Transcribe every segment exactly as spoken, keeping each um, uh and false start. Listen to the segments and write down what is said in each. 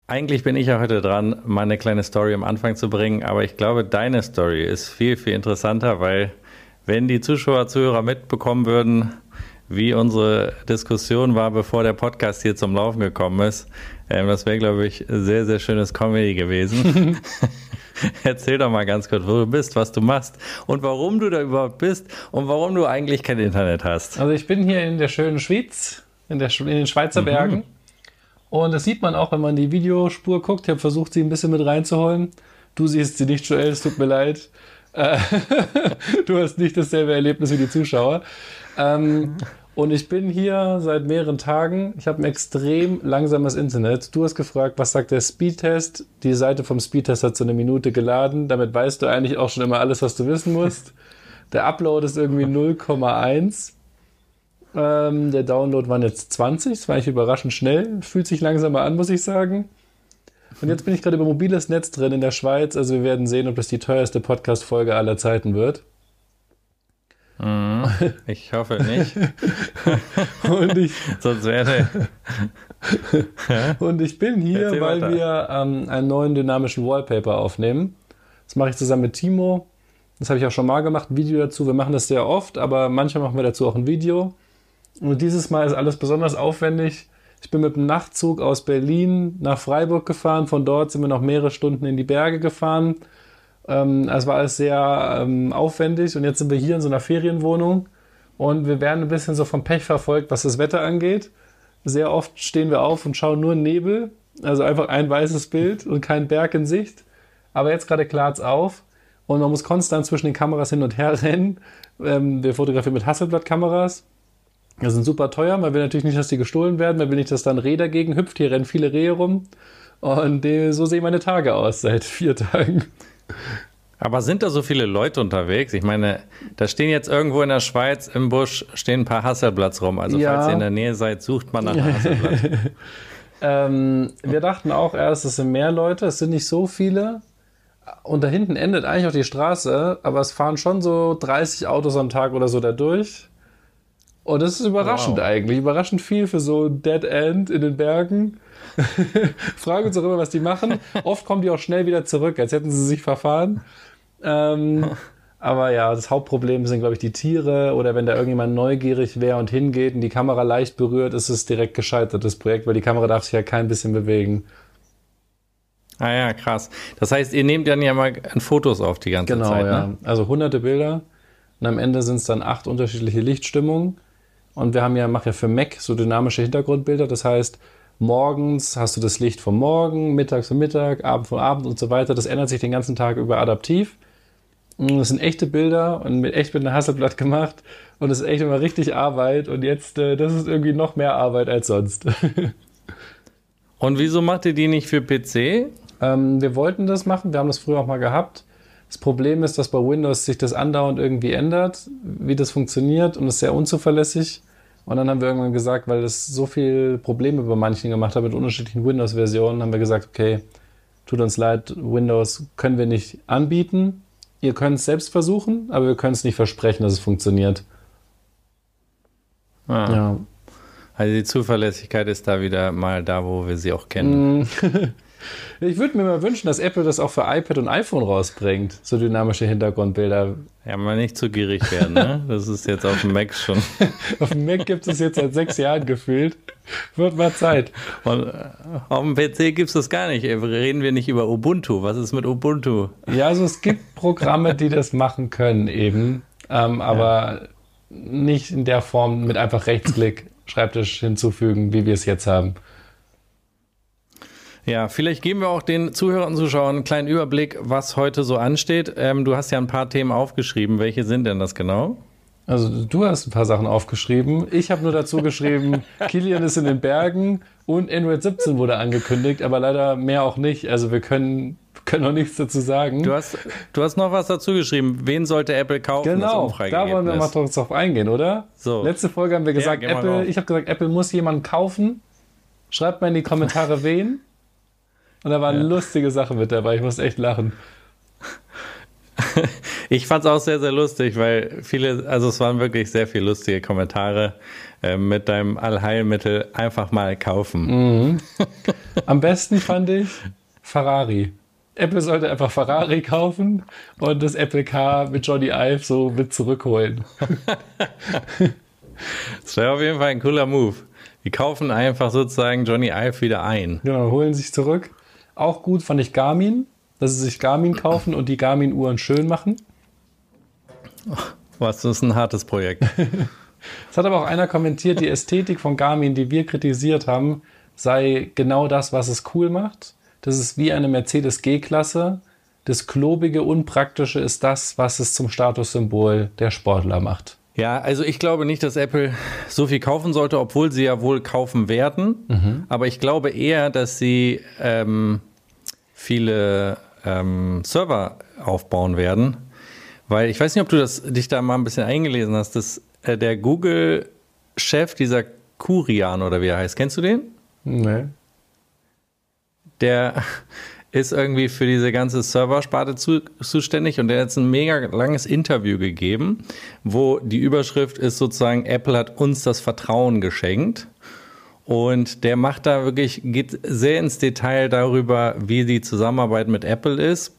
eigentlich bin ich ja heute dran, meine kleine Story am Anfang zu bringen, aber ich glaube, deine Story ist viel, viel interessanter, weil wenn die Zuschauer, Zuhörer mitbekommen würden, wie unsere Diskussion war, bevor der Podcast hier zum Laufen gekommen ist, ähm, das wäre, glaube ich, sehr, sehr schönes Comedy gewesen. Erzähl doch mal ganz kurz, wo du bist, was du machst und warum du da überhaupt bist und warum du eigentlich kein Internet hast. Also ich bin hier in der schönen Schweiz, in, der, in den Schweizer Bergen. Mhm. Und das sieht man auch, wenn man die Videospur guckt. Ich habe versucht, sie ein bisschen mit reinzuholen. Du siehst sie nicht, Joel, es tut mir leid. Du hast nicht dasselbe Erlebnis wie die Zuschauer. Ähm, und ich bin hier seit mehreren Tagen. Ich habe ein extrem langsames Internet. Du hast gefragt, was sagt der Speedtest? Die Seite vom Speedtest hat so eine Minute geladen. Damit weißt du eigentlich auch schon immer alles, was du wissen musst. Der Upload ist irgendwie null Komma eins. Ähm, der Download waren jetzt zwanzig. Das war eigentlich überraschend schnell. Fühlt sich langsamer an, muss ich sagen. Und jetzt bin ich gerade über mobiles Netz drin in der Schweiz. Also wir werden sehen, ob das die teuerste Podcast-Folge aller Zeiten wird. Mm, ich hoffe nicht. Und ich, Sonst wäre. Und ich bin hier, Erzähl weil weiter. wir ähm, einen neuen dynamischen Wallpaper aufnehmen. Das mache ich zusammen mit Timo. Das habe ich auch schon mal gemacht, ein Video dazu. Wir machen das sehr oft, aber manchmal machen wir dazu auch ein Video. Und dieses Mal ist alles besonders aufwendig. Ich bin mit dem Nachtzug aus Berlin nach Freiburg gefahren. Von dort sind wir noch mehrere Stunden in die Berge gefahren. Ähm, es war alles sehr ähm, aufwendig. Und jetzt sind wir hier in so einer Ferienwohnung. Und wir werden ein bisschen so vom Pech verfolgt, was das Wetter angeht. Sehr oft stehen wir auf und schauen nur Nebel. Also einfach ein weißes Bild und kein Berg in Sicht. Aber jetzt gerade klart es auf. Und man muss konstant zwischen den Kameras hin und her rennen. Ähm, wir fotografieren mit Hasselblad-Kameras. Die sind super teuer. Man will natürlich nicht, dass die gestohlen werden. Man will nicht, dass da ein Reh dagegen hüpft. Hier rennen viele Rehe rum. Und die, so sehen meine Tage aus seit vier Tagen. Aber sind da so viele Leute unterwegs? Ich meine, da stehen jetzt irgendwo in der Schweiz im Busch stehen ein paar Hasselblatts rum. Also ja. Falls ihr in der Nähe seid, sucht man nach Hasselblatt. ähm, wir dachten auch erst, es sind mehr Leute. Es sind nicht so viele. Und da hinten endet eigentlich auch die Straße. Aber es fahren schon so dreißig Autos am Tag oder so da durch. Und das ist überraschend wow. eigentlich. Überraschend viel für so ein Dead End in den Bergen. Fragen uns auch immer, was die machen. Oft kommen die auch schnell wieder zurück, als hätten sie sich verfahren. Ähm, aber ja, das Hauptproblem sind, glaube ich, die Tiere. Oder wenn da irgendjemand neugierig wäre und hingeht und die Kamera leicht berührt, ist es direkt gescheitert, das Projekt, weil die Kamera darf sich ja kein bisschen bewegen. Ah ja, krass. Das heißt, ihr nehmt dann ja mal Fotos auf die ganze genau, Zeit, ne? Ja. Also hunderte Bilder. Und am Ende sind es dann acht unterschiedliche Lichtstimmungen. Und wir haben ja, machen ja für Mac so dynamische Hintergrundbilder. Das heißt, morgens hast du das Licht vom Morgen, mittags vom Mittag, Abend vom Abend und so weiter. Das ändert sich den ganzen Tag über adaptiv. Und das sind echte Bilder und mit echt mit einem Hasselblatt gemacht. Und das ist echt immer richtig Arbeit. Und jetzt, äh, das ist irgendwie noch mehr Arbeit als sonst. Und wieso macht ihr die nicht für P C? Ähm, wir wollten das machen. Wir haben das früher auch mal gehabt. Das Problem ist, dass bei Windows sich das andauernd irgendwie ändert, wie das funktioniert und ist sehr unzuverlässig. Und dann haben wir irgendwann gesagt, weil das so viel Probleme bei manchen gemacht hat mit unterschiedlichen Windows-Versionen, haben wir gesagt, okay, tut uns leid, Windows können wir nicht anbieten. Ihr könnt es selbst versuchen, aber wir können es nicht versprechen, dass es funktioniert. Ah. Ja. Also die Zuverlässigkeit ist da wieder mal da, wo wir sie auch kennen. Ich würde mir mal wünschen, dass Apple das auch für iPad und iPhone rausbringt, so dynamische Hintergrundbilder. Ja, mal nicht zu gierig werden, ne? Das ist jetzt auf dem Mac schon. Auf dem Mac gibt es jetzt seit sechs Jahren gefühlt. Wird mal Zeit. Und äh, auf dem P C gibt es das gar nicht. Reden wir nicht über Ubuntu. Was ist mit Ubuntu? Ja, also es gibt Programme, die das machen können eben, ähm, aber ja. nicht in der Form mit einfach Rechtsklick Schreibtisch hinzufügen, wie wir es jetzt haben. Ja, vielleicht geben wir auch den Zuhörern und Zuschauern einen kleinen Überblick, was heute so ansteht. Ähm, du hast ja ein paar Themen aufgeschrieben. Welche sind denn das genau? Also du hast ein paar Sachen aufgeschrieben. Ich habe nur dazu geschrieben, Kilian ist in den Bergen und Android siebzehn wurde angekündigt, aber leider mehr auch nicht. Also wir können, können noch nichts dazu sagen. Du hast, du hast noch was dazu geschrieben. Wen sollte Apple kaufen? Genau, da wollen wir mal drauf eingehen, oder? So. Letzte Folge haben wir gesagt, ja, Apple, ich habe gesagt, Apple muss jemanden kaufen. Schreibt mal in die Kommentare, wen. Und da waren ja. lustige Sachen mit dabei. Ich muss echt lachen. Ich fand es auch sehr, sehr lustig, weil viele, also es waren wirklich sehr viele lustige Kommentare äh, mit deinem Allheilmittel einfach mal kaufen. Mhm. Am besten fand ich Ferrari. Apple sollte einfach Ferrari kaufen und das Apple Car mit Johnny Ive so mit zurückholen. Das wäre auf jeden Fall ein cooler Move. Die kaufen einfach sozusagen Johnny Ive wieder ein. Genau, holen sich zurück. Auch gut fand ich Garmin, dass sie sich Garmin kaufen und die Garmin-Uhren schön machen. Was, das ist ein hartes Projekt. Es hat aber auch einer kommentiert, die Ästhetik von Garmin, die wir kritisiert haben, sei genau das, was es cool macht. Das ist wie eine Mercedes G-Klasse. Das klobige, unpraktische ist das, was es zum Statussymbol der Sportler macht. Ja, also ich glaube nicht, dass Apple so viel kaufen sollte, obwohl sie ja wohl kaufen werden. Mhm. Aber ich glaube eher, dass sie ähm, viele ähm, Server aufbauen werden. Weil ich weiß nicht, ob du das, dich da mal ein bisschen eingelesen hast, dass äh, der Google-Chef, dieser Kurian oder wie er heißt, kennst du den? Nee. Der ist irgendwie für diese ganze Serversparte zu, zuständig und der hat jetzt ein mega langes Interview gegeben, wo die Überschrift ist sozusagen, Apple hat uns das Vertrauen geschenkt. Und der macht da wirklich, geht sehr ins Detail darüber, wie die Zusammenarbeit mit Apple ist.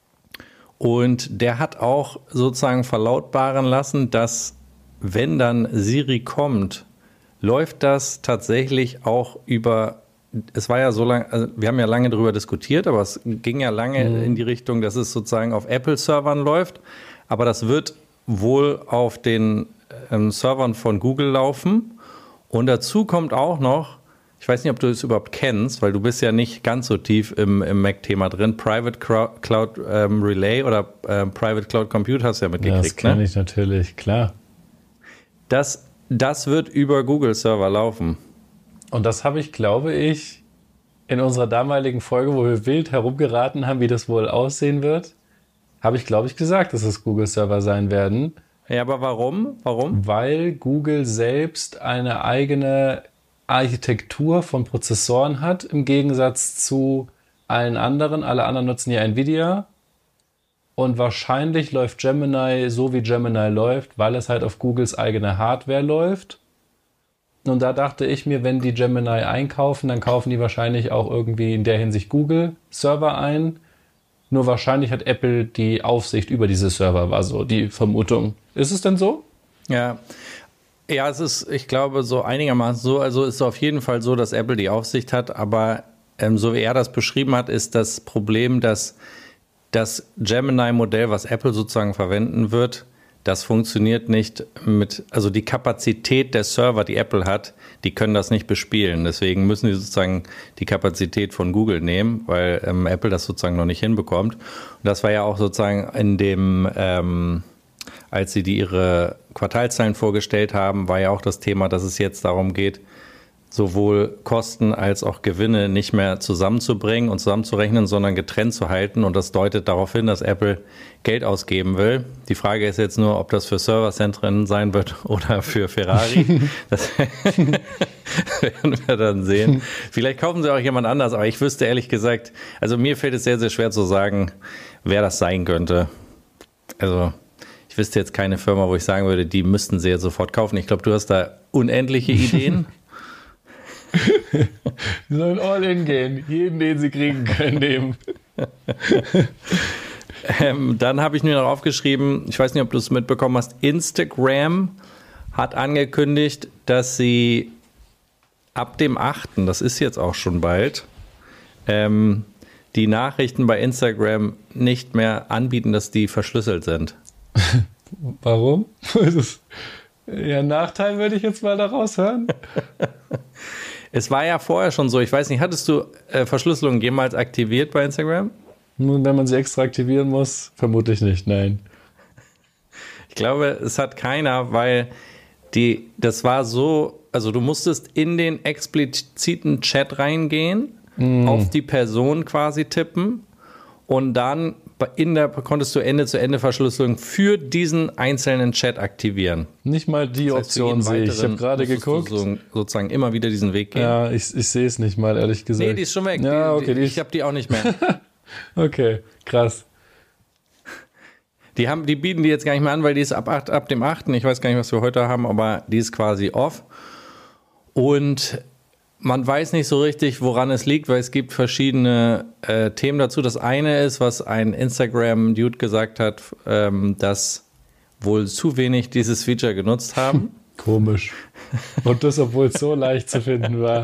Und der hat auch sozusagen verlautbaren lassen, dass wenn dann Siri kommt, läuft das tatsächlich auch über, es war ja so lange, also wir haben ja lange darüber diskutiert, aber es ging ja lange mhm. in die Richtung, dass es sozusagen auf Apple-Servern läuft. Aber das wird wohl auf den ähm, Servern von Google laufen. Und dazu kommt auch noch, ich weiß nicht, ob du es überhaupt kennst, weil du bist ja nicht ganz so tief im, im Mac-Thema drin, Private Cloud ähm, Relay oder äh, Private Cloud Compute hast du ja mitgekriegt. Ja, das kenne ne? ich natürlich, klar. Das, das wird über Google-Server laufen. Und das habe ich, glaube ich, in unserer damaligen Folge, wo wir wild herumgeraten haben, wie das wohl aussehen wird, habe ich, glaube ich, gesagt, dass es Google-Server sein werden. Ja, aber warum? Warum? Weil Google selbst eine eigene Architektur von Prozessoren hat, im Gegensatz zu allen anderen. Alle anderen nutzen ja Nvidia. Und wahrscheinlich läuft Gemini so, wie Gemini läuft, weil es halt auf Googles eigene Hardware läuft. Und da dachte ich mir, wenn die Gemini einkaufen, dann kaufen die wahrscheinlich auch irgendwie in der Hinsicht Google-Server ein. Nur wahrscheinlich hat Apple die Aufsicht über diese Server, war so die Vermutung. Ist es denn so? Ja, ja, es ist, ich glaube, so einigermaßen so. Also ist es auf jeden Fall so, dass Apple die Aufsicht hat. Aber ähm, so wie er das beschrieben hat, ist das Problem, dass das Gemini-Modell, was Apple sozusagen verwenden wird, das funktioniert nicht mit, also die Kapazität der Server, die Apple hat, die können das nicht bespielen. Deswegen müssen die sozusagen die Kapazität von Google nehmen, weil ähm, Apple das sozusagen noch nicht hinbekommt. Und das war ja auch sozusagen in dem, ähm, als sie die ihre Quartalszahlen vorgestellt haben, war ja auch das Thema, dass es jetzt darum geht, sowohl Kosten als auch Gewinne nicht mehr zusammenzubringen und zusammenzurechnen, sondern getrennt zu halten. Und das deutet darauf hin, dass Apple Geld ausgeben will. Die Frage ist jetzt nur, ob das für Serverzentren sein wird oder für Ferrari. Das werden wir dann sehen. Vielleicht kaufen sie auch jemand anders, aber ich wüsste ehrlich gesagt, also mir fällt es sehr, sehr schwer zu sagen, wer das sein könnte. Also ich wüsste jetzt keine Firma, wo ich sagen würde, die müssten sie jetzt sofort kaufen. Ich glaube, du hast da unendliche Ideen. Sie sollen all in gehen, jeden, den sie kriegen können, nehmen. ähm, dann habe ich mir noch aufgeschrieben, ich weiß nicht, ob du es mitbekommen hast, Instagram hat angekündigt, dass sie ab dem achten, das ist jetzt auch schon bald, ähm, die Nachrichten bei Instagram nicht mehr anbieten, dass die verschlüsselt sind. Warum? Das ist ja ein Nachteil, würde ich jetzt mal daraus hören. Es war ja vorher schon so, ich weiß nicht, hattest du äh, Verschlüsselung jemals aktiviert bei Instagram? Nun, wenn man sie extra aktivieren muss, vermutlich nicht, nein. Ich glaube, es hat keiner, weil die, das war so, also du musstest in den expliziten Chat reingehen, mm. auf die Person quasi tippen und dann in der konntest du Ende-zu-Ende-Verschlüsselung für diesen einzelnen Chat aktivieren. Nicht mal die das heißt, Option sehe ich. Ich habe gerade geguckt. So, sozusagen immer wieder diesen Weg gehen. Ja, ich, ich sehe es nicht mal, ehrlich gesagt. Nee, die ist schon weg. Ja, die, okay, die, die ich habe die auch nicht mehr. Okay, krass. Die, haben, die bieten die jetzt gar nicht mehr an, weil die ist ab, acht, ab dem achten Ich weiß gar nicht, was wir heute haben, aber die ist quasi off. Und man weiß nicht so richtig, woran es liegt, weil es gibt verschiedene äh, Themen dazu. Das eine ist, was ein Instagram-Dude gesagt hat, ähm, dass wohl zu wenig dieses Feature genutzt haben. Komisch. Und das, obwohl es so leicht zu finden war.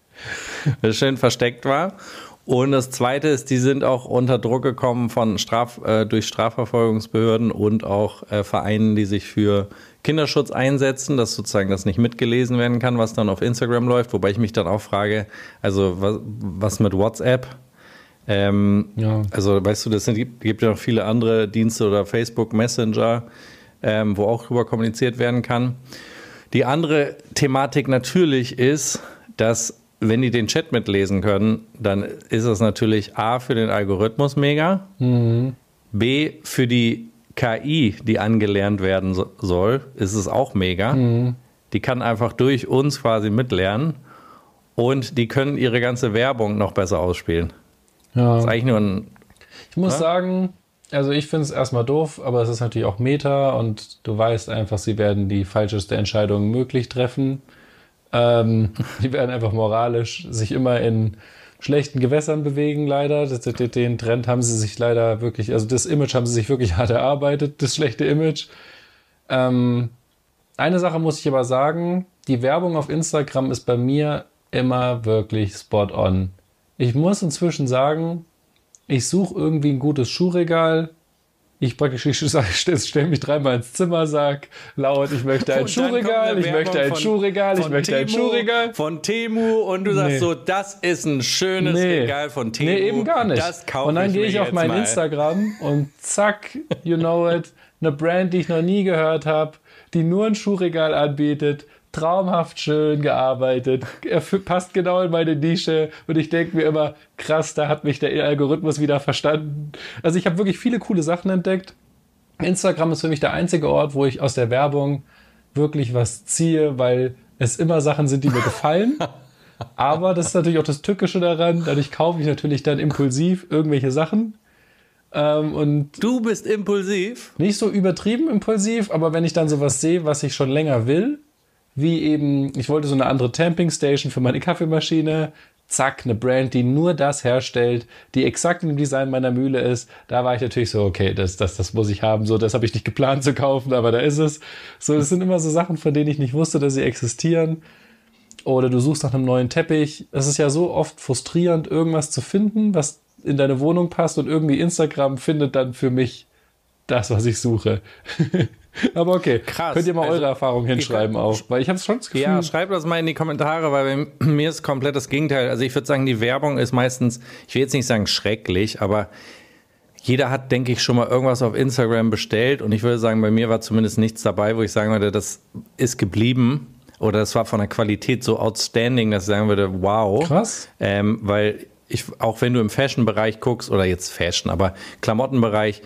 Das schön versteckt war. Und das Zweite ist, die sind auch unter Druck gekommen von Straf, äh, durch Strafverfolgungsbehörden und auch äh, Vereinen, die sich für Kinderschutz einsetzen, dass sozusagen das nicht mitgelesen werden kann, was dann auf Instagram läuft. Wobei ich mich dann auch frage, also was, was mit WhatsApp? Ähm, ja. Also weißt du, das sind, gibt, gibt ja noch viele andere Dienste oder Facebook Messenger, ähm, wo auch drüber kommuniziert werden kann. Die andere Thematik natürlich ist, dass wenn die den Chat mitlesen können, dann ist das natürlich A für den Algorithmus mega, mhm. B für die K I, die angelernt werden so, soll, ist es auch mega. Mhm. Die kann einfach durch uns quasi mitlernen und die können ihre ganze Werbung noch besser ausspielen. Ja. Das ist eigentlich nur ein... Ich muss ja? sagen, also ich finde es erstmal doof, aber es ist natürlich auch Meta und du weißt einfach, sie werden die falscheste Entscheidung möglich treffen. Ähm, die werden einfach moralisch sich immer in schlechten Gewässern bewegen, leider. Das, den Trend haben sie sich leider wirklich, also das Image haben sie sich wirklich hart erarbeitet, das schlechte Image. Ähm, eine Sache muss ich aber sagen, die Werbung auf Instagram ist bei mir immer wirklich spot on. Ich muss inzwischen sagen, ich suche irgendwie ein gutes Schuhregal. Ich praktisch ich stelle mich dreimal ins Zimmer, sag laut, ich möchte ein Schuhregal, ich möchte ein Schuhregal, ich möchte ein Schuhregal. Von Temu und du sagst nee. so, das ist ein schönes nee. Regal von Temu. Nee, eben gar nicht. Das kaufe und dann gehe ich auf mein mal. Instagram und zack, you know it, eine Brand, die ich noch nie gehört habe, die nur ein Schuhregal anbietet, traumhaft schön gearbeitet, er passt genau in meine Nische und ich denke mir immer, krass, da hat mich der Algorithmus wieder verstanden. Also ich habe wirklich viele coole Sachen entdeckt. Instagram ist für mich der einzige Ort, wo ich aus der Werbung wirklich was ziehe, weil es immer Sachen sind, die mir gefallen. Aber das ist natürlich auch das Tückische daran, dadurch kaufe ich natürlich dann impulsiv irgendwelche Sachen. Ähm, und du bist impulsiv? Nicht so übertrieben impulsiv, aber wenn ich dann sowas sehe, was ich schon länger will, wie eben, ich wollte so eine andere Tamping Station für meine Kaffeemaschine, zack, eine Brand, die nur das herstellt, die exakt im Design meiner Mühle ist. Da war ich natürlich so, okay, das, das, das muss ich haben, so, das habe ich nicht geplant zu kaufen, aber da ist es. So, das sind immer so Sachen, von denen ich nicht wusste, dass sie existieren. Oder du suchst nach einem neuen Teppich. Es ist ja so oft frustrierend, irgendwas zu finden, was in deine Wohnung passt und irgendwie Instagram findet dann für mich das, was ich suche. Aber okay, krass. Könnt ihr mal also, eure Erfahrungen hinschreiben auch, weil ich habe es schon das Gefühl... Ja, schreibt das mal in die Kommentare, weil bei mir ist komplett das Gegenteil. Also ich würde sagen, die Werbung ist meistens, ich will jetzt nicht sagen schrecklich, aber jeder hat, denke ich, schon mal irgendwas auf Instagram bestellt und ich würde sagen, bei mir war zumindest nichts dabei, wo ich sagen würde, das ist geblieben oder das war von der Qualität so outstanding, dass ich sagen würde, wow. Krass. Ähm, weil ich, auch wenn du im Fashion-Bereich guckst, oder jetzt Fashion, aber Klamottenbereich,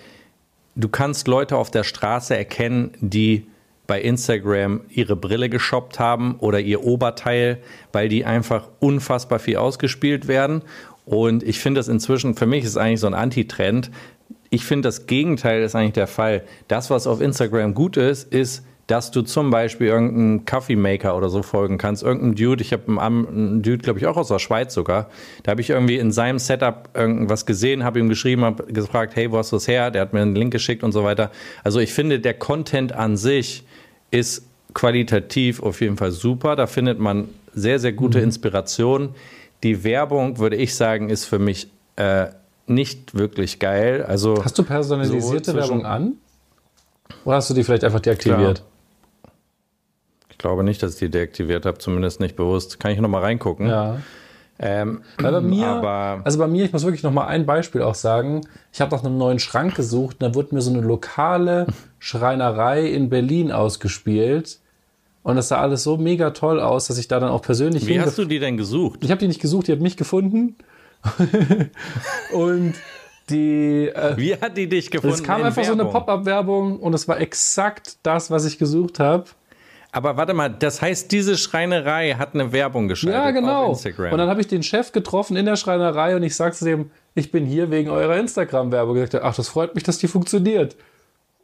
du kannst Leute auf der Straße erkennen, die bei Instagram ihre Brille geshoppt haben oder ihr Oberteil, weil die einfach unfassbar viel ausgespielt werden. Und ich finde das inzwischen, für mich ist es eigentlich so ein Antitrend. Ich finde, das Gegenteil ist eigentlich der Fall. Das, was auf Instagram gut ist, ist, dass du zum Beispiel irgendeinen Kaffeemaker oder so folgen kannst. Irgendein Dude, ich habe einen, einen Dude, glaube ich, auch aus der Schweiz sogar. Da habe ich irgendwie in seinem Setup irgendwas gesehen, habe ihm geschrieben, habe gefragt, hey, wo hast du das her? Der hat mir einen Link geschickt und so weiter. Also ich finde, der Content an sich ist qualitativ auf jeden Fall super. Da findet man sehr, sehr gute mhm. Inspiration. Die Werbung, würde ich sagen, ist für mich äh, nicht wirklich geil. Also hast du personalisierte so Werbung an? Oder hast du die vielleicht einfach deaktiviert? Klar. Ich glaube nicht, dass ich die deaktiviert habe, zumindest nicht bewusst. Kann ich noch mal reingucken? Ja. Ähm, Weil bei mir, aber also bei mir, ich muss wirklich noch mal ein Beispiel auch sagen. Ich habe nach einem neuen Schrank gesucht und da wurde mir so eine lokale Schreinerei in Berlin ausgespielt. Und das sah alles so mega toll aus, dass ich da dann auch persönlich Wie hast du die denn gesucht? Ich habe die nicht gesucht, die hat mich gefunden. Und die... Äh, Wie hat die dich gefunden? Es kam einfach Werbung? So eine Pop-Up-Werbung und es war exakt das, was ich gesucht habe. Aber warte mal, das heißt, diese Schreinerei hat eine Werbung geschaltet ja, genau. auf Instagram. Und dann habe ich den Chef getroffen in der Schreinerei und ich sagte dem, ich bin hier wegen eurer Instagram-Werbung. Ich sagte, ach, das freut mich, dass die funktioniert.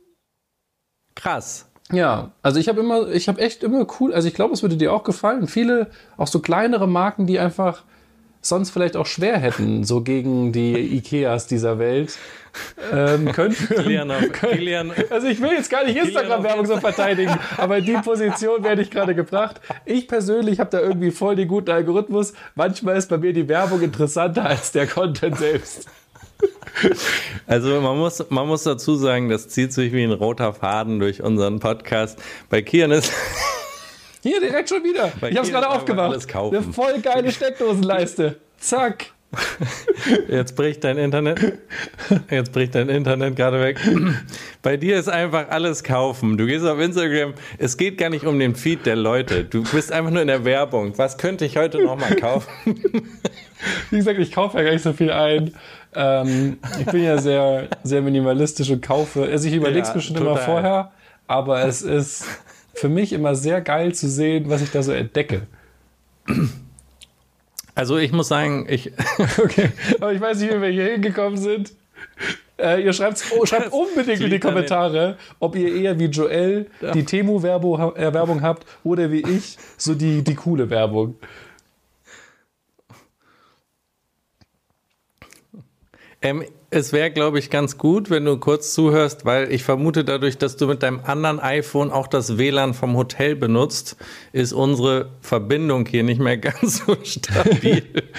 Krass. Ja, also ich habe immer, ich habe echt immer cool, also ich glaube, es würde dir auch gefallen. Viele, auch so kleinere Marken, die einfach sonst vielleicht auch schwer hätten, so gegen die Ikeas dieser Welt. Ähm, können, Kilian auf, können, Kilian, also ich will jetzt gar nicht Instagram-Werbung so verteidigen, aber in die Position werde ich gerade gebracht. Ich persönlich habe da irgendwie voll den guten Algorithmus. Manchmal ist bei mir die Werbung interessanter als der Content selbst. Also man muss, man muss dazu sagen, das zieht sich wie ein roter Faden durch unseren Podcast. Bei Kian ist... Hier, direkt schon wieder. Bei ich habe es gerade aufgemacht. Eine voll geile Steckdosenleiste. Zack. Jetzt bricht dein Internet. Jetzt bricht dein Internet gerade weg. Bei dir ist einfach alles kaufen. Du gehst auf Instagram. Es geht gar nicht um den Feed der Leute. Du bist einfach nur in der Werbung. Was könnte ich heute noch mal kaufen? Wie gesagt, ich kaufe ja gar nicht so viel ein. Ähm, ich bin ja sehr, sehr minimalistisch und kaufe. Also ich überlege es ja, bestimmt immer vorher, aber es ist für mich immer sehr geil zu sehen, was ich da so entdecke. Also ich muss sagen, ich... Okay, aber ich weiß nicht, wie wir hier hingekommen sind. Äh, ihr schreibt, oh, schreibt unbedingt in die Kommentare, ob ihr eher wie Joel ja. die Temu-Werbung äh, Werbung habt oder wie ich so die, die coole Werbung. Ähm, es wäre, glaube ich, ganz gut, wenn du kurz zuhörst, weil ich vermute, dadurch, dass du mit deinem anderen iPhone auch das W L A N vom Hotel benutzt, ist unsere Verbindung hier nicht mehr ganz so stabil.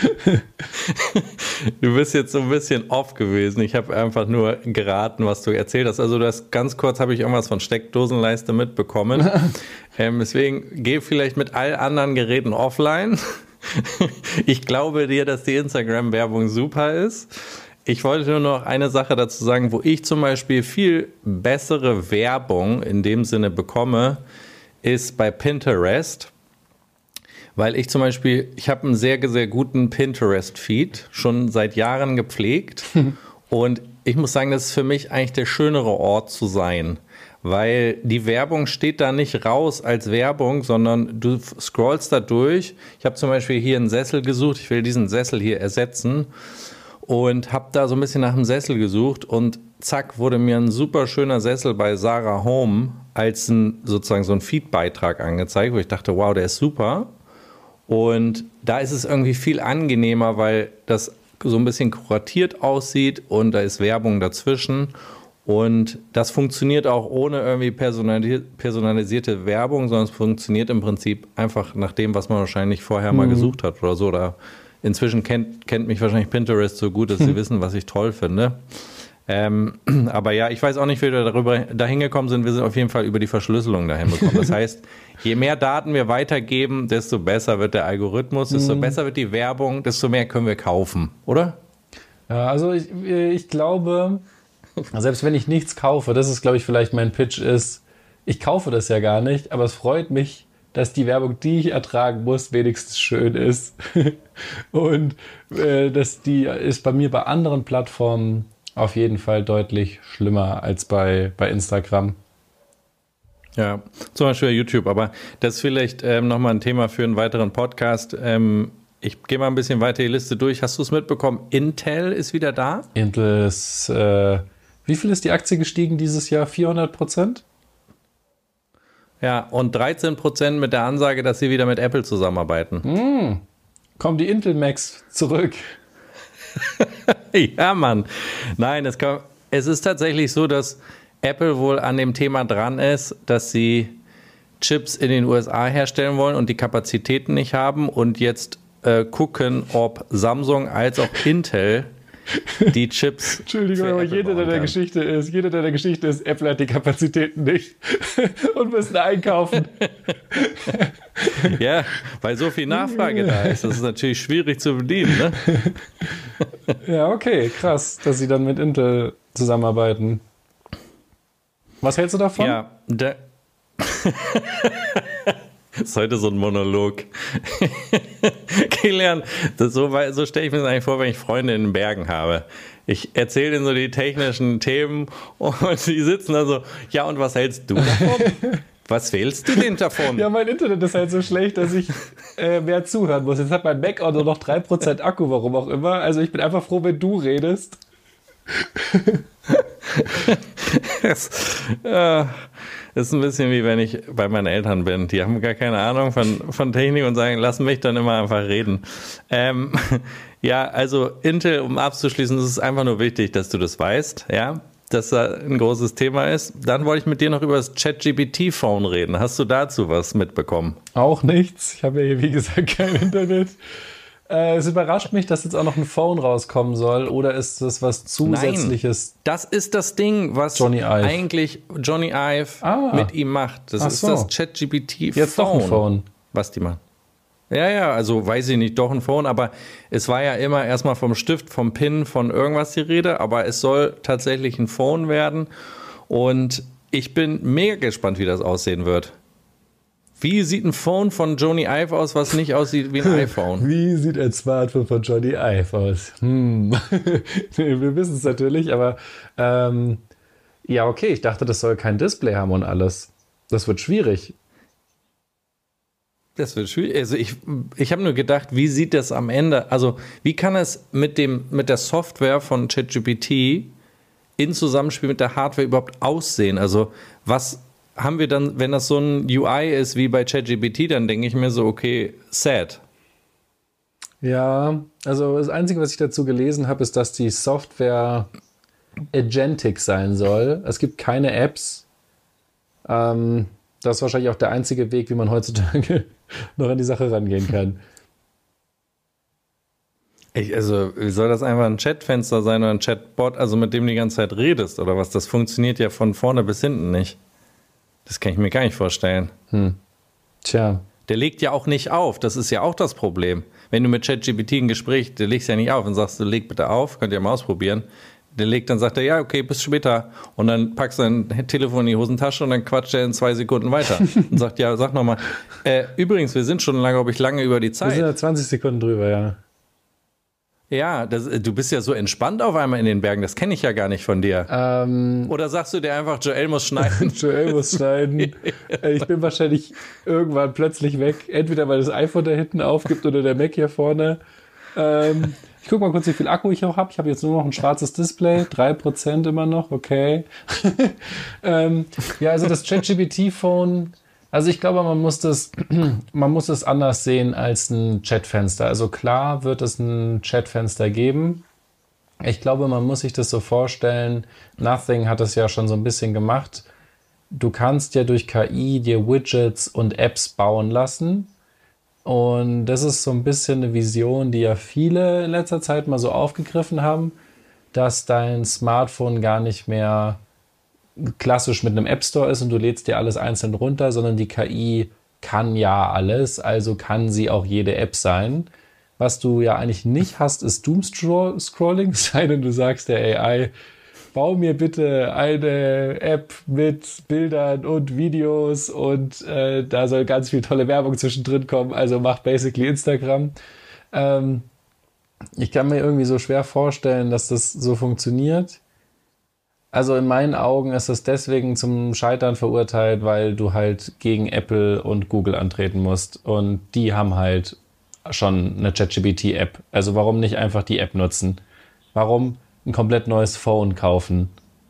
Du bist jetzt so ein bisschen off gewesen. Ich habe einfach nur geraten, was du erzählt hast. Also das ganz kurz habe ich irgendwas von Steckdosenleiste mitbekommen. ähm, deswegen geh vielleicht mit all anderen Geräten offline. Ich glaube dir, dass die Instagram-Werbung super ist. Ich wollte nur noch eine Sache dazu sagen, wo ich zum Beispiel viel bessere Werbung in dem Sinne bekomme, ist bei Pinterest. Weil ich zum Beispiel, ich habe einen sehr, sehr guten Pinterest-Feed, schon seit Jahren gepflegt. Und ich muss sagen, das ist für mich eigentlich der schönere Ort zu sein. Weil die Werbung steht da nicht raus als Werbung, sondern du scrollst da durch. Ich habe zum Beispiel hier einen Sessel gesucht, ich will diesen Sessel hier ersetzen. Und habe da so ein bisschen nach einem Sessel gesucht und zack, wurde mir ein super schöner Sessel bei Sarah Home als ein, sozusagen so ein Feed-Beitrag angezeigt, wo ich dachte, wow, der ist super. Und da ist es irgendwie viel angenehmer, weil das so ein bisschen kuratiert aussieht und da ist Werbung dazwischen. Und das funktioniert auch ohne irgendwie personalisierte Werbung, sondern es funktioniert im Prinzip einfach nach dem, was man wahrscheinlich vorher mal mhm. gesucht hat oder so. Oder inzwischen kennt, kennt mich wahrscheinlich Pinterest so gut, dass sie wissen, was ich toll finde. Ähm, aber ja, ich weiß auch nicht, wie wir darüber dahin gekommen sind. Wir sind auf jeden Fall über die Verschlüsselung dahin gekommen. Das heißt, je mehr Daten wir weitergeben, desto besser wird der Algorithmus, desto mhm. besser wird die Werbung, desto mehr können wir kaufen, oder? Ja, also ich, ich glaube, selbst wenn ich nichts kaufe, das ist, glaube ich, vielleicht mein Pitch ist, ich kaufe das ja gar nicht, aber es freut mich, dass die Werbung, die ich ertragen muss, wenigstens schön ist. Und äh, dass die ist bei mir bei anderen Plattformen auf jeden Fall deutlich schlimmer als bei, bei Instagram. Ja, zum Beispiel YouTube. Aber das ist vielleicht ähm, nochmal ein Thema für einen weiteren Podcast. Ähm, ich gehe mal ein bisschen weiter die Liste durch. Hast du es mitbekommen? Intel ist wieder da? Intel ist, äh, wie viel ist die Aktie gestiegen dieses Jahr? vierhundert Prozent? Ja, und dreizehn Prozent mit der Ansage, dass sie wieder mit Apple zusammenarbeiten. Mm, kommen die Intel Macs zurück. Ja, Mann. Nein, es, kann, es ist tatsächlich so, dass Apple wohl an dem Thema dran ist, dass sie Chips in den U S A herstellen wollen und die Kapazitäten nicht haben und jetzt äh, gucken, ob Samsung als auch Intel die Chips. Entschuldigung, aber jeder, der der Geschichte ist, jeder, der der Geschichte ist, Apple hat die Kapazitäten nicht und müssen einkaufen. Ja, weil so viel Nachfrage da ist. Das ist natürlich schwierig zu bedienen, ne? Ja, okay, krass, dass sie dann mit Intel zusammenarbeiten. Was hältst du davon? Ja, der. Das ist heute so ein Monolog. Kilian, das so, so stelle ich mir das eigentlich vor, wenn ich Freunde in den Bergen habe. Ich erzähle denen so die technischen Themen und die sitzen da so, ja, und was hältst du davon? Was wählst du denn davon? Ja, mein Internet ist halt so schlecht, dass ich äh, mehr zuhören muss. Jetzt hat mein Mac auch nur noch drei Prozent Akku, warum auch immer. Also ich bin einfach froh, wenn du redest. das, äh, ist ein bisschen wie wenn ich bei meinen Eltern bin. Die haben gar keine Ahnung von, von Technik und sagen, lass mich dann immer einfach reden. Ähm, ja, also Intel, um abzuschließen, ist es einfach nur wichtig, dass du das weißt, ja, dass da ein großes Thema ist. Dann wollte ich mit dir noch über das ChatGPT-Phone reden. Hast du dazu was mitbekommen? Auch nichts. Ich habe ja hier, wie gesagt, kein Internet. Äh, es überrascht mich, dass jetzt auch noch ein Phone rauskommen soll. Oder ist das was Zusätzliches? Nein, das ist das Ding, was Johnny Ive. eigentlich Johnny Ive ah. mit ihm macht. Das Ach ist so. das ChatGPT-Phone. Jetzt doch ein Phone. Was die machen. Ja, ja, also weiß ich nicht, doch ein Phone, aber es war ja immer erstmal vom Stift, vom Pin, von irgendwas die Rede, aber es soll tatsächlich ein Phone werden und ich bin mega gespannt, wie das aussehen wird. Wie sieht ein Phone von Johnny Ive aus, was nicht aussieht wie ein iPhone? Wie sieht ein Smartphone von Johnny Ive aus? Hm. Wir wissen es natürlich, aber ähm, ja, okay, ich dachte, das soll kein Display haben und alles. Das wird schwierig. Das wird schwierig. Also ich, ich habe nur gedacht, wie sieht das am Ende, also wie kann es mit, dem, mit der Software von ChatGPT in Zusammenspiel mit der Hardware überhaupt aussehen? Also was haben wir dann, wenn das so ein U I ist wie bei ChatGPT, dann denke ich mir so, okay, sad. Ja, also das Einzige, was ich dazu gelesen habe, ist, dass die Software agentic sein soll. Es gibt keine Apps. Ähm, das ist wahrscheinlich auch der einzige Weg, wie man heutzutage noch an die Sache rangehen kann. Ich, also soll das einfach ein Chatfenster sein oder ein Chatbot, also mit dem du die ganze Zeit redest oder was? Das funktioniert ja von vorne bis hinten nicht. Das kann ich mir gar nicht vorstellen. Hm. Tja. Der legt ja auch nicht auf, das ist ja auch das Problem. Wenn du mit ChatGPT ein Gespräch, der legst ja nicht auf und sagst, du leg bitte auf, könnt ihr mal ausprobieren. Der legt, dann sagt er, ja, okay, bis später. Und dann packst du dein Telefon in die Hosentasche und dann quatscht er in zwei Sekunden weiter. Und sagt, ja, sag nochmal. Äh, übrigens, wir sind schon lange, glaube ich, lange über die Zeit. Wir sind ja zwanzig Sekunden drüber, ja. Ja, das, du bist ja so entspannt auf einmal in den Bergen, das kenne ich ja gar nicht von dir. Ähm, Oder sagst du dir einfach, Joel muss schneiden? Joel muss schneiden. Ich bin wahrscheinlich irgendwann plötzlich weg. Entweder weil das iPhone da hinten aufgibt oder der Mac hier vorne. Ähm, ich gucke mal kurz, wie viel Akku ich auch habe. Ich habe jetzt nur noch ein schwarzes Display, drei Prozent immer noch, okay. ähm, ja, also das ChatGPT-Phone, also ich glaube, man muss das, man muss es anders sehen als ein Chatfenster. Also klar wird es ein Chatfenster geben. Ich glaube, man muss sich das so vorstellen. Nothing hat es ja schon so ein bisschen gemacht. Du kannst ja durch K I dir Widgets und Apps bauen lassen. Und das ist so ein bisschen eine Vision, die ja viele in letzter Zeit mal so aufgegriffen haben, dass dein Smartphone gar nicht mehr klassisch mit einem App Store ist und du lädst dir alles einzeln runter, sondern die K I kann ja alles, also kann sie auch jede App sein. Was du ja eigentlich nicht hast, ist Doomscrolling, es sei denn, du sagst der A I, bau mir bitte eine App mit Bildern und Videos und äh, da soll ganz viel tolle Werbung zwischendrin kommen, also mach basically Instagram. Ähm, ich kann mir irgendwie so schwer vorstellen, dass das so funktioniert. Also in meinen Augen ist das deswegen zum Scheitern verurteilt, weil du halt gegen Apple und Google antreten musst und die haben halt schon eine ChatGPT-App. Also warum nicht einfach die App nutzen? Warum ein komplett neues Phone kaufen?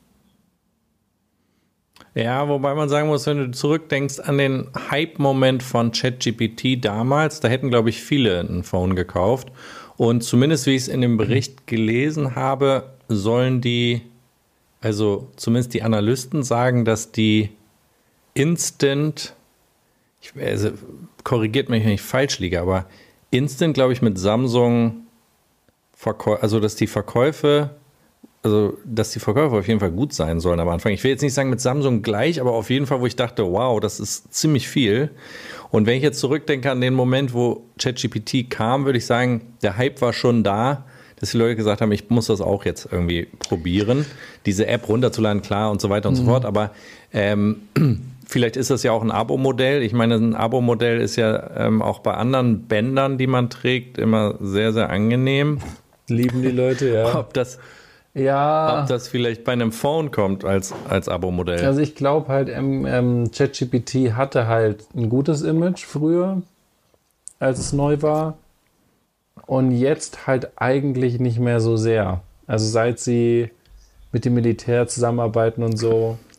Ja, wobei man sagen muss, wenn du zurückdenkst an den Hype-Moment von ChatGPT damals, da hätten, glaube ich, viele ein Phone gekauft. Und zumindest, wie ich es in dem Bericht gelesen habe, sollen die, also zumindest die Analysten sagen, dass die Instant, ich, also korrigiert mich, wenn ich falsch liege, aber Instant, glaube ich, mit Samsung, Verkäu- also dass die Verkäufe, also dass die Verkäufe auf jeden Fall gut sein sollen am Anfang. Ich will jetzt nicht sagen mit Samsung gleich, aber auf jeden Fall, wo ich dachte, wow, das ist ziemlich viel. Und wenn ich jetzt zurückdenke an den Moment, wo ChatGPT kam, würde ich sagen, der Hype war schon da, dass die Leute gesagt haben, ich muss das auch jetzt irgendwie probieren, diese App runterzuladen, klar und so weiter und mhm. so fort. Aber ähm, vielleicht ist das ja auch ein Abo-Modell. Ich meine, ein Abo-Modell ist ja ähm, auch bei anderen Bändern, die man trägt, immer sehr, sehr angenehm. Lieben die Leute, ja. Ob das, ja. ob das vielleicht bei einem Phone kommt als, als Abo-Modell. Also ich glaube halt, ähm, ähm, ChatGPT hatte halt ein gutes Image früher, als es neu war. Und jetzt halt eigentlich nicht mehr so sehr. Also seit sie mit dem Militär zusammenarbeiten und so,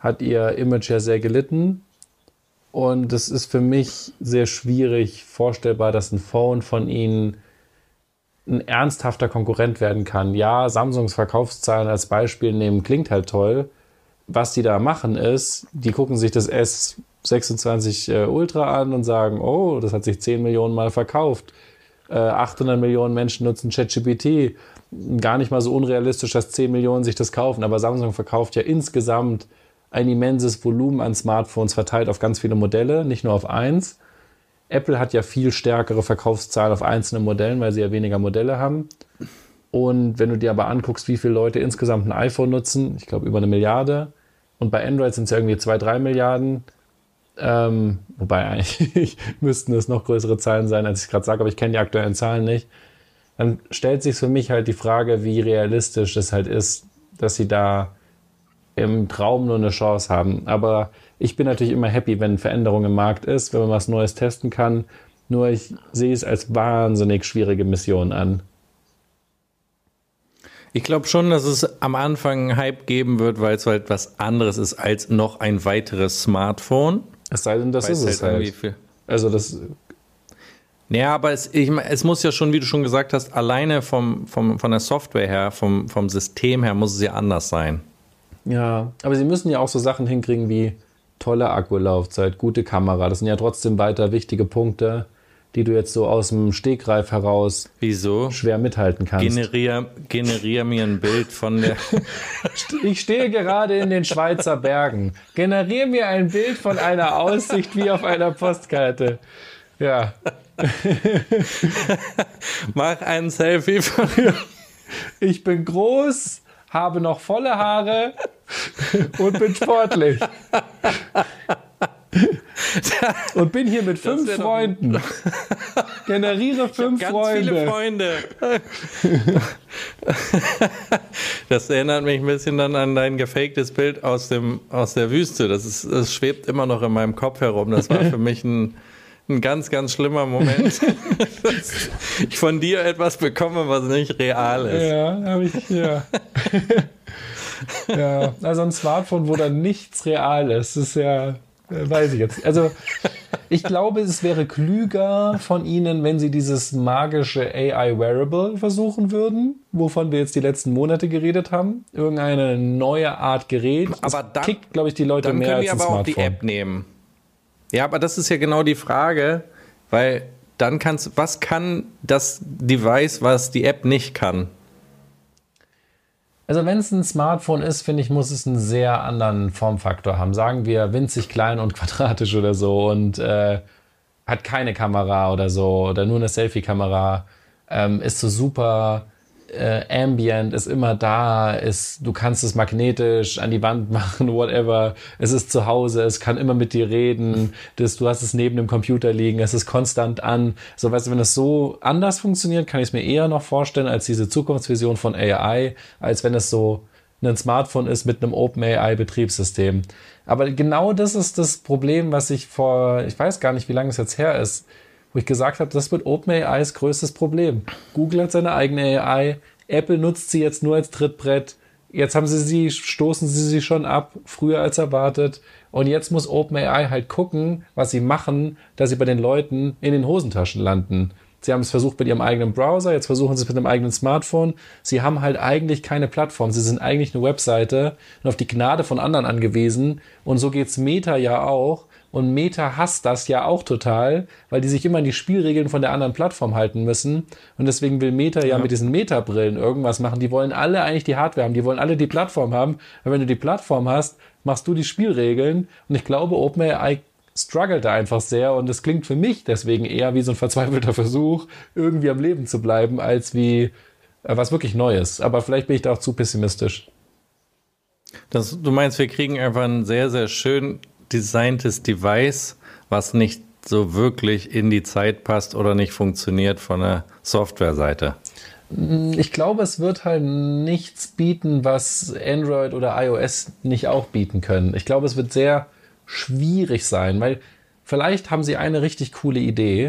hat ihr Image ja sehr gelitten. Und es ist für mich sehr schwierig vorstellbar, dass ein Phone von ihnen ein ernsthafter Konkurrent werden kann. Ja, Samsungs Verkaufszahlen als Beispiel nehmen, klingt halt toll. Was die da machen ist, die gucken sich das S sechsundzwanzig äh, Ultra an und sagen, oh, das hat sich zehn Millionen Mal verkauft. Äh, achthundert Millionen Menschen nutzen ChatGPT. Gar nicht mal so unrealistisch, dass zehn Millionen sich das kaufen. Aber Samsung verkauft ja insgesamt ein immenses Volumen an Smartphones verteilt auf ganz viele Modelle, nicht nur auf eins. Apple hat ja viel stärkere Verkaufszahlen auf einzelnen Modellen, weil sie ja weniger Modelle haben. Und wenn du dir aber anguckst, wie viele Leute insgesamt ein iPhone nutzen, ich glaube über eine Milliarde. Und bei Android sind es ja irgendwie zwei, drei Milliarden. Ähm, wobei eigentlich müssten es noch größere Zahlen sein, als ich gerade sage, aber ich kenne die aktuellen Zahlen nicht. Dann stellt sich für mich halt die Frage, wie realistisch es halt ist, dass sie da im Traum nur eine Chance haben. Aber ich bin natürlich immer happy, wenn Veränderung im Markt ist, wenn man was Neues testen kann. Nur ich sehe es als wahnsinnig schwierige Mission an. Ich glaube schon, dass es am Anfang einen Hype geben wird, weil es halt was anderes ist als noch ein weiteres Smartphone. Es sei denn, das ist es halt. Viel. Also das... Ja, aber es, ich, es muss ja schon, wie du schon gesagt hast, alleine vom, vom, von der Software her, vom, vom System her, muss es ja anders sein. Ja, aber sie müssen ja auch so Sachen hinkriegen wie tolle Akkulaufzeit, gute Kamera. Das sind ja trotzdem weiter wichtige Punkte, die du jetzt so aus dem Stegreif heraus Wieso? schwer mithalten kannst. Generier, generier mir ein Bild von der... Ich stehe gerade in den Schweizer Bergen. Generier mir ein Bild von einer Aussicht wie auf einer Postkarte. Ja. Mach ein Selfie von mir. Ich bin groß, habe noch volle Haare und bin sportlich. Und bin hier mit fünf Freunden. Generiere fünf ich hab ganz Freunde. Viele Freunde. Das erinnert mich ein bisschen dann an dein gefaktes Bild aus dem aus der Wüste. Das ist, das schwebt immer noch in meinem Kopf herum. Das war für mich ein Ein ganz, ganz schlimmer Moment, dass ich von dir etwas bekomme, was nicht real ist. Ja, habe ich, ja. Ja, also ein Smartphone, wo dann nichts real ist, ist ja, weiß ich jetzt. Also ich glaube, es wäre klüger von ihnen, wenn sie dieses magische A I-Wearable versuchen würden, wovon wir jetzt die letzten Monate geredet haben. Irgendeine neue Art Gerät. Das aber dann, kickt, glaube ich, die Leute dann mehr als ein Smartphone. Dann können wir aber Smartphone. auch die App nehmen. Ja, aber das ist ja genau die Frage, weil dann kannst, was kann das Device, was die App nicht kann? Also wenn es ein Smartphone ist, finde ich, muss es einen sehr anderen Formfaktor haben. Sagen wir winzig klein und quadratisch oder so und äh, hat keine Kamera oder so oder nur eine Selfie-Kamera, ähm, ist so super äh, ambient, ist immer da, ist, du kannst es magnetisch an die Wand machen, whatever. Es ist zu Hause, es kann immer mit dir reden, das, du hast es neben dem Computer liegen, es ist konstant an. So, weißt du, wenn es so anders funktioniert, kann ich es mir eher noch vorstellen als diese Zukunftsvision von A I, als wenn es so ein Smartphone ist mit einem OpenAI-Betriebssystem. Aber genau das ist das Problem, was ich vor, ich weiß gar nicht, wie lange es jetzt her ist, wo ich gesagt habe, das wird OpenAIs größtes Problem. Google hat seine eigene A I, Apple nutzt sie jetzt nur als Trittbrett. Jetzt haben sie sie, stoßen sie sie schon ab, früher als erwartet. Und jetzt muss OpenAI halt gucken, was sie machen, dass sie bei den Leuten in den Hosentaschen landen. Sie haben es versucht mit ihrem eigenen Browser, jetzt versuchen sie es mit einem eigenen Smartphone. Sie haben halt eigentlich keine Plattform. Sie sind eigentlich eine Webseite und auf die Gnade von anderen angewiesen. Und so geht's Meta ja auch. Und Meta hasst das ja auch total, weil die sich immer an die Spielregeln von der anderen Plattform halten müssen. Und deswegen will Meta ja, ja mit diesen Meta-Brillen irgendwas machen. Die wollen alle eigentlich die Hardware haben, die wollen alle die Plattform haben. Aber wenn du die Plattform hast, machst du die Spielregeln. Und ich glaube, OpenAI struggelt da einfach sehr. Und es klingt für mich deswegen eher wie so ein verzweifelter Versuch, irgendwie am Leben zu bleiben, als wie äh, was wirklich Neues. Aber vielleicht bin ich da auch zu pessimistisch. Das, du meinst, wir kriegen einfach ein sehr, sehr schön designtes Device, was nicht so wirklich in die Zeit passt oder nicht funktioniert von der Softwareseite? Ich glaube, es wird halt nichts bieten, was Android oder iOS nicht auch bieten können. Ich glaube, es wird sehr schwierig sein, weil vielleicht haben sie eine richtig coole Idee,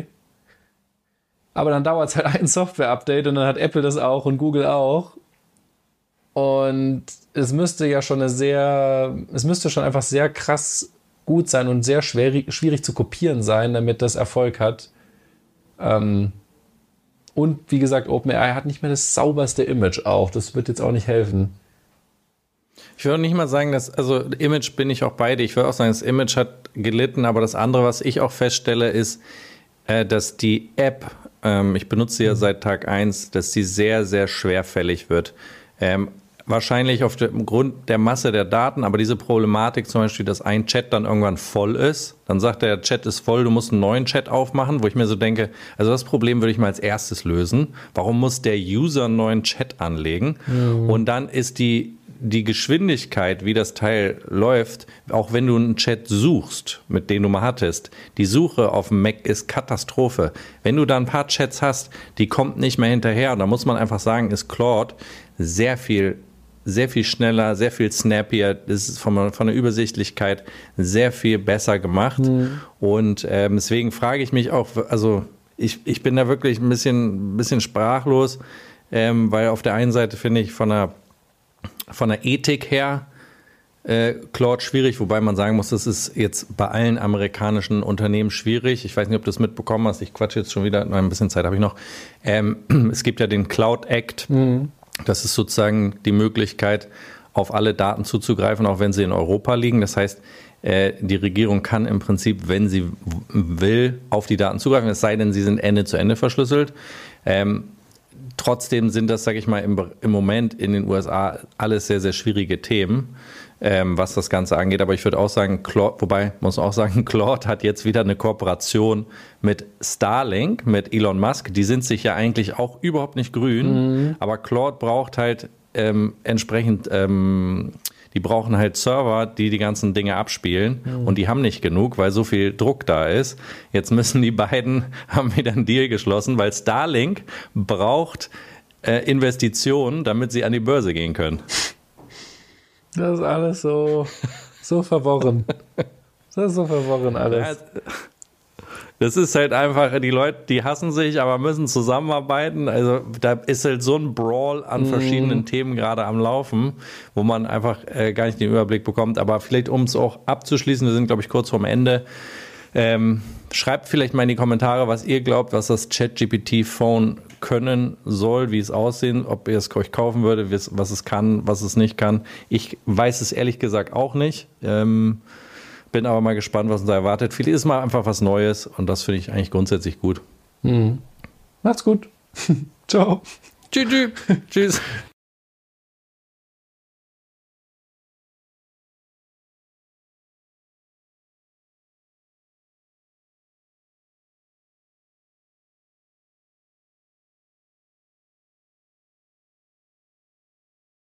aber dann dauert es halt ein Software-Update und dann hat Apple das auch und Google auch. Und es müsste ja schon eine sehr, es müsste schon einfach sehr krass gut sein und sehr schwer, schwierig zu kopieren sein, damit das Erfolg hat. Ähm, und wie gesagt, OpenAI hat nicht mehr das sauberste Image auch. Das wird jetzt auch nicht helfen. Ich würde nicht mal sagen, dass, also Image bin ich auch beide. Ich würde auch sagen, das Image hat gelitten, aber das andere, was ich auch feststelle, ist, äh, dass die App, ähm, ich benutze sie ja seit Tag eins, dass sie sehr, sehr schwerfällig wird. Ähm, wahrscheinlich auf dem Grund der Masse der Daten, aber diese Problematik zum Beispiel, dass ein Chat dann irgendwann voll ist, dann sagt der Chat ist voll, du musst einen neuen Chat aufmachen, wo ich mir so denke, also das Problem würde ich mal als erstes lösen. Warum muss der User einen neuen Chat anlegen? Mhm. Und dann ist die die Geschwindigkeit, wie das Teil läuft, auch wenn du einen Chat suchst, mit dem du mal hattest, die Suche auf dem Mac ist Katastrophe. Wenn du da ein paar Chats hast, die kommt nicht mehr hinterher. Und da muss man einfach sagen, ist Claude sehr viel, sehr viel schneller, sehr viel snappier. Das ist von, von der Übersichtlichkeit sehr viel besser gemacht. Mhm. Und ähm, deswegen frage ich mich auch, also ich, ich bin da wirklich ein bisschen, ein bisschen sprachlos, ähm, weil auf der einen Seite finde ich von der Von der Ethik her äh, Claude schwierig, wobei man sagen muss, das ist jetzt bei allen amerikanischen Unternehmen schwierig. Ich weiß nicht, ob du das mitbekommen hast. Ich quatsche jetzt schon wieder, noch ein bisschen Zeit habe ich noch. Ähm, es gibt ja den Cloud Act. Mhm. Das ist sozusagen die Möglichkeit, auf alle Daten zuzugreifen, auch wenn sie in Europa liegen. Das heißt, äh, die Regierung kann im Prinzip, wenn sie will, auf die Daten zugreifen, es sei denn, sie sind Ende zu Ende verschlüsselt. Ähm, Trotzdem sind das, sage ich mal, im, im Moment in den U S A alles sehr, sehr schwierige Themen, ähm, was das Ganze angeht. Aber ich würde auch sagen, Claude, wobei, muss auch sagen, Claude hat jetzt wieder eine Kooperation mit Starlink, mit Elon Musk. Die sind sich ja eigentlich auch überhaupt nicht grün, mhm. aber Claude braucht halt ähm, entsprechend... Ähm, Die brauchen halt Server, die die ganzen Dinge abspielen. Mhm. Und die haben nicht genug, weil so viel Druck da ist. Jetzt müssen die beiden, haben wieder einen Deal geschlossen, weil Starlink braucht äh, Investitionen, damit sie an die Börse gehen können. Das ist alles so, so verworren. Das ist so verworren alles. Ja, das ist halt einfach, die Leute, die hassen sich, aber müssen zusammenarbeiten. Also da ist halt so ein Brawl an verschiedenen mm. Themen gerade am Laufen, wo man einfach äh, gar nicht den Überblick bekommt. Aber vielleicht, um es auch abzuschließen, wir sind, glaube ich, kurz vorm Ende. Ähm, schreibt vielleicht mal in die Kommentare, was ihr glaubt, was das ChatGPT-Phone können soll, wie es aussehen, ob ihr es euch kaufen würdet, was es kann, was es nicht kann. Ich weiß es ehrlich gesagt auch nicht. Ähm, Bin aber mal gespannt, was uns da erwartet. Vielleicht ist mal einfach was Neues und das finde ich eigentlich grundsätzlich gut. Mhm. Macht's gut. Ciao. Tschüss. Tschüss.